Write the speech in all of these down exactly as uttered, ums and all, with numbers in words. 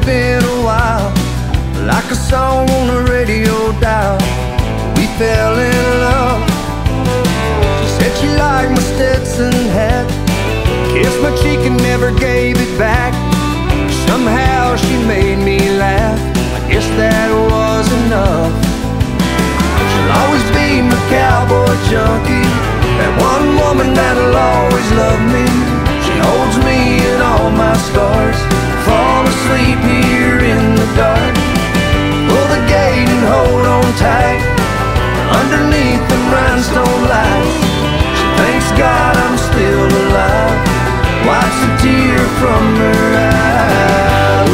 been a while, like a song on a radio dial. We fell in love. She said she liked my Stetson hat, kissed my cheek and never gave it back. Somehow she made me laugh. I guess that was enough. She'll always be my cowboy junkie, that one woman that'll always love me. She holds me in all my scars, fall asleep here in the dark. Pull the gate and hold on tight, underneath the rhinestone lights. She thanks God I'm still alive, wipes a tear from her eye.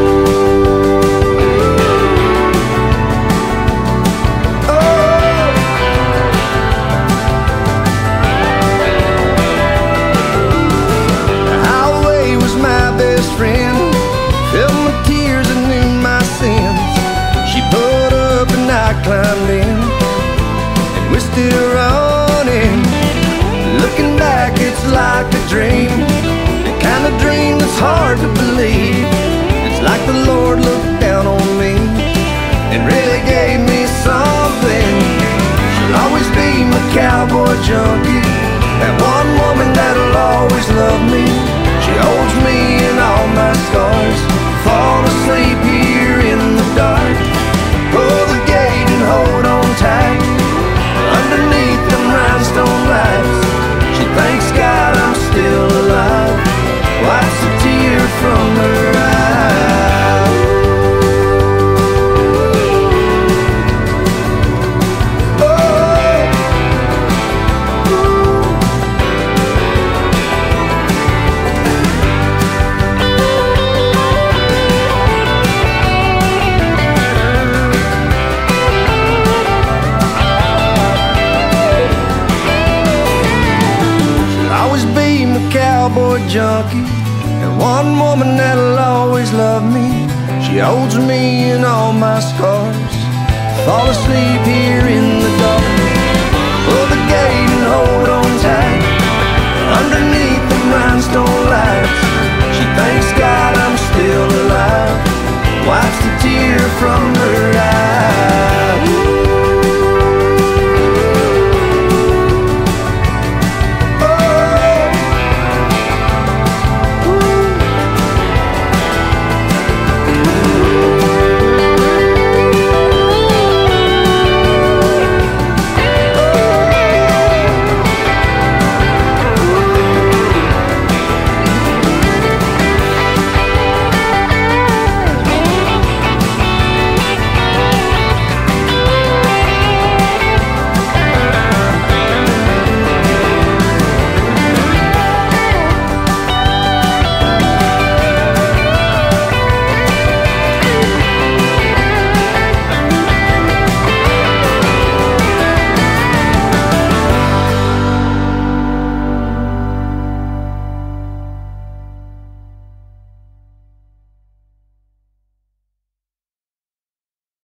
Oh. The highway was my best friend, felt my tears and knew my sins. She put up and I climbed in, and we're still running. Looking back, it's like a dream, the kind of dream that's hard to believe. It's like the Lord looked down on me and really gave me something. She'll always be my cowboy junkie, that one woman that'll always love me. She holds me in all my scars, fall asleep here in the dark. Pull the gate and hold on tight, underneath them rhinestone lights. She thanks God I'm still alive, wipes a tear from her eye. Cowboy junkie, and one woman that'll always love me. She holds me in all my scars, fall asleep here in the dark. Pull the gate and hold on tight, underneath the rhinestone lights. She thanks God I'm still alive, wipes the tear from